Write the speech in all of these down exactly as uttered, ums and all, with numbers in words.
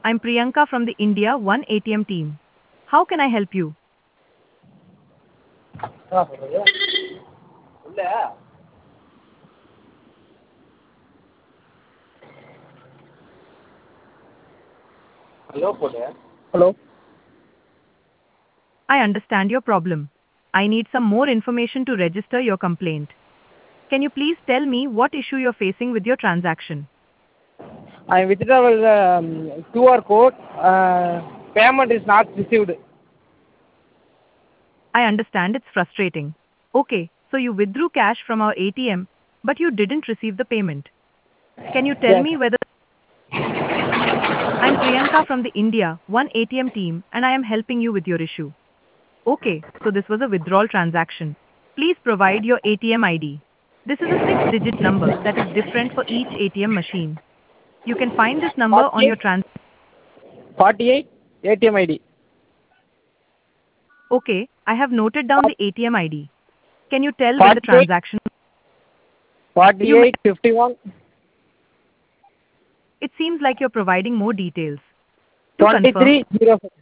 I'm Priyanka from the India One A T M team. How can I help you? ஆ சொல்லுங்க உள்ள hello போடு hello I understand your problem. I need some more information to register your complaint. Can you please tell me what issue you're facing with your transaction? I withdraw the um, Q R code. Uh, payment is not received. I understand it's frustrating. Okay, so you withdrew cash from our A T M, but you didn't receive the payment. Can you tell Yes. me whether I'm Priyanka from the India One A T M team and I am helping you with your issue. Okay, so this was a withdrawal transaction. Please provide your A T M I D. This is a six-digit number that is different for each A T M machine. You can find this number on your trans. forty-eight A T M I D. Okay, I have noted down the A T M I D. Can you tell when the forty-eight transaction? forty-eight fifty-one It seems like you're providing more details. To confirm, twenty-three zero four.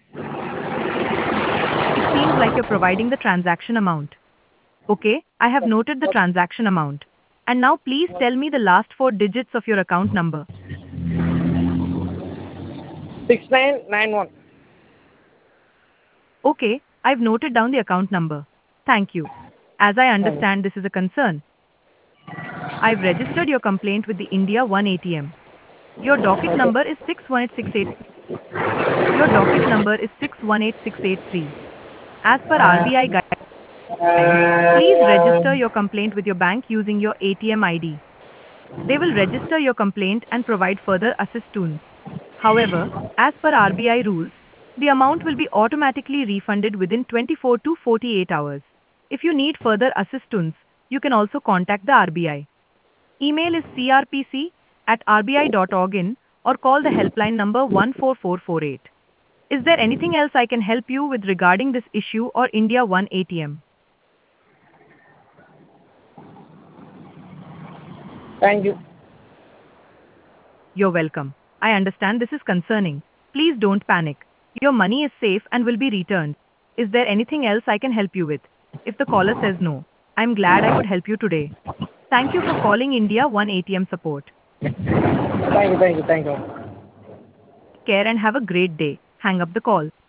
it seems like you're providing the transaction amount. Okay, I have noted the transaction amount. And now please tell me the last four digits of your account number. six nine nine one. Okay, I've noted down the account number. Thank you. As I understand this is a concern, I've registered your complaint with the India One A T M. Your docket number is six one eight six eight. Your docket number is six one eight six eight three. As per R B I guidelines, please register your complaint with your bank using your A T M I D. They will register your complaint and provide further assistance. However, as per R B I rules, the amount will be automatically refunded within twenty-four to forty-eight hours. If you need further assistance, you can also contact the R B I. Email is c r p c at r b i dot org in or call the helpline number one four four four eight. Is there anything else I can help you with regarding this issue or India One A T M? Thank you. You're welcome. I understand this is concerning. Please don't panic. Your money is safe and will be returned. Is there anything else I can help you with? If the caller says no, I'm glad I could help you today. Thank you for calling India One A T M support. Thank you. Thank you. Thank you. Take care and have a great day. Hang up the call.